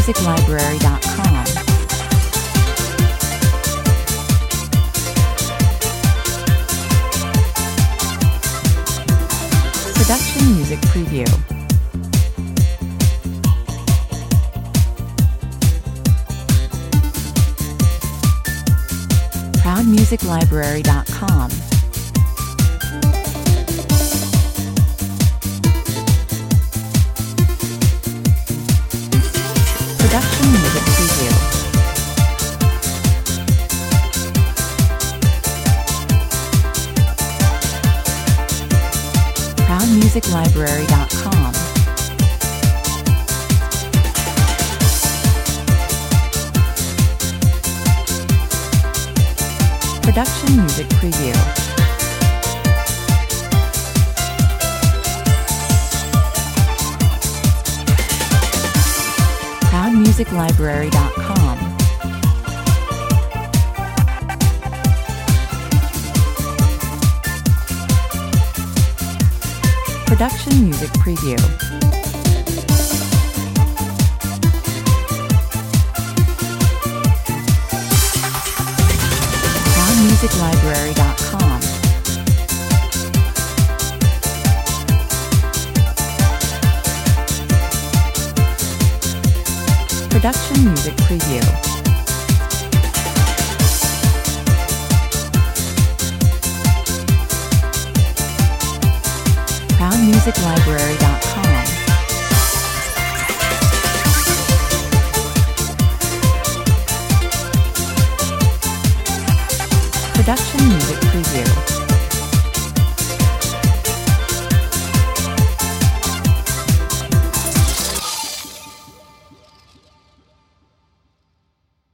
ProudMusicLibrary.com. Production Music Preview. ProudMusicLibrary.com. Production Music Preview. ProudMusicLibrary.com. Production Music Preview. ProudMusicLibrary.com. Production Music Preview. ProudMusicLibrary.com. Production Music Preview. ProudMusicLibrary.com. Production Music Preview.